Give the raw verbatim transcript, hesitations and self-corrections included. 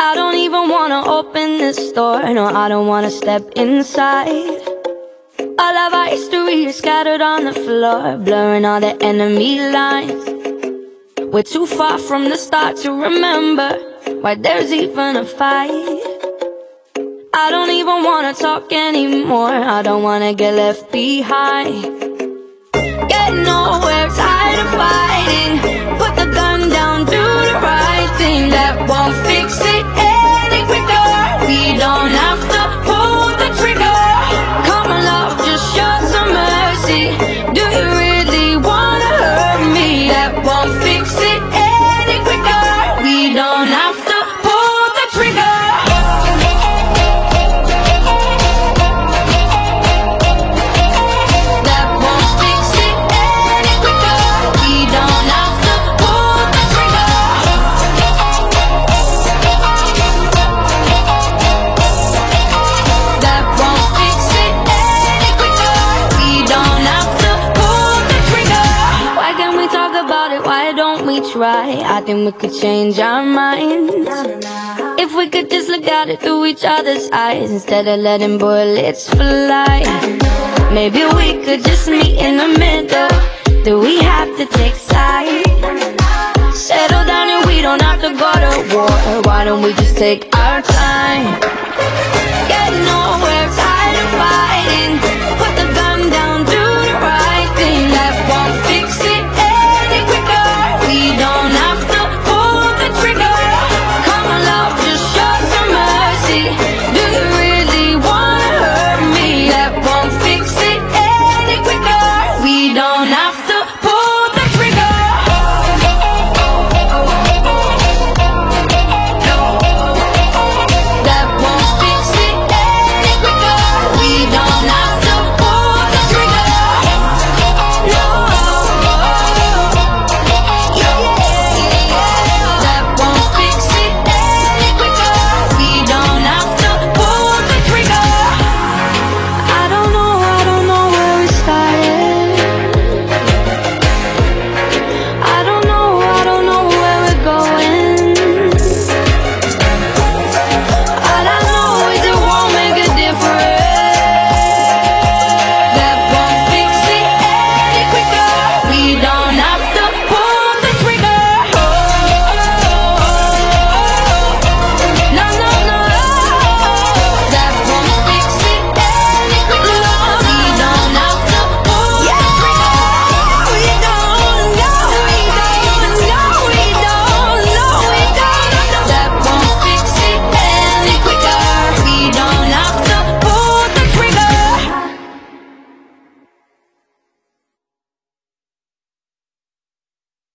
I don't even wanna open this door. No, I don't wanna step inside. All of our history is scattered on the floor, blurring all the enemy lines. We're too far from the start to remember why there's even a fight. I don't even wanna talk anymore. I don't wanna get left behind. Get nowhere, tired of fighting. Put the gun down, do the right thing. That won't fix it any quicker. We don't have to pull the trigger. Come on, love, just show some mercy. Do you really wanna hurt me? That won't fix it any quicker. We don't have to pull the trigger. Try. I think we could change our minds if we could just look at it through each other's eyes instead of letting bullets fly. Maybe we could just meet in the middle. Do we have to take sides? Settle down and we don't have to go to war. Why don't we just take our time? Get nowhere, tired of fighting.